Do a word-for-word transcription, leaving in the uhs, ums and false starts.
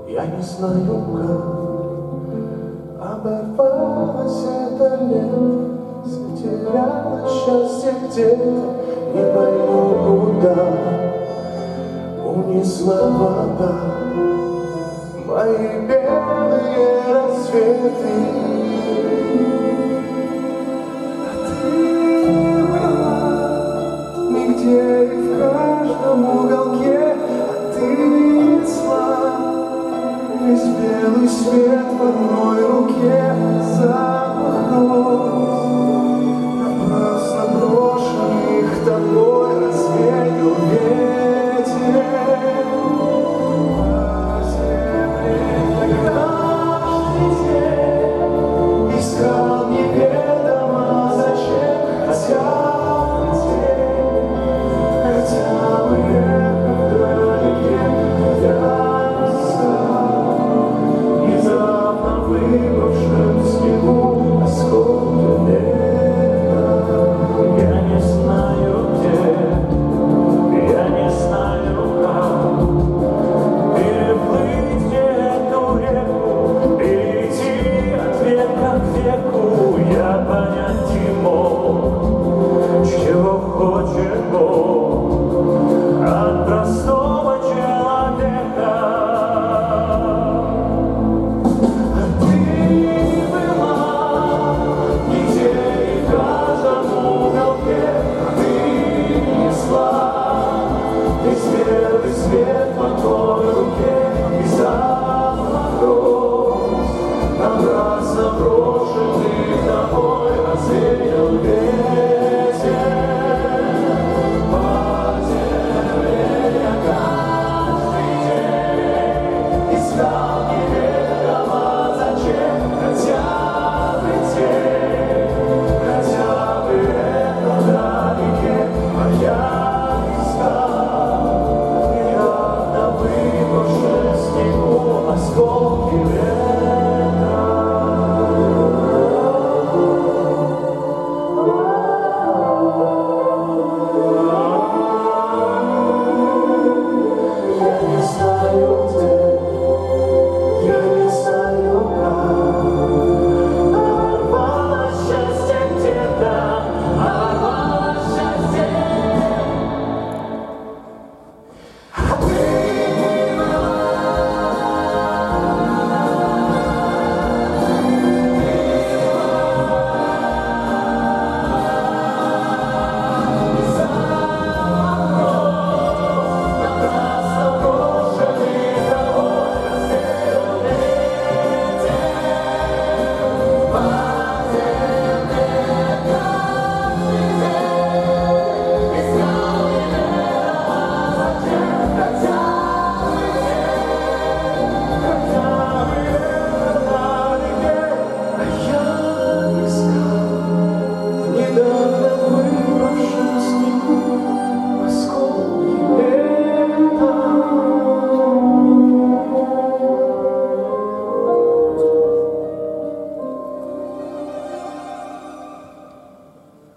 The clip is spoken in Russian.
Я не знаю, как оборвалось это лето, затеряла счастье где-то, не пойму куда унесла вода мои белые рассветы. А ты была нигде и в каждом уголке, а ты несла весь белый свет в одной руке, запах роз, напрасно брошенных тобой развеял ветер по земле. Каждый день искал неведомо зачем, хотя бы день, хотя бы эхо вдалеке. Выпавшим снегу осколки лета. Я не знаю где, я не знаю как переплыть эту реку, перейти от века к веку. Я понять не мог, чего хочет Бог от простого человека. Белый свет в одной руке и запах роз, напрасно брошенных тобой развеял ветер по земле. Я каждый день искал неведомо зачем, хотя бы день, хотя бы это вдалеке, а я Let's go.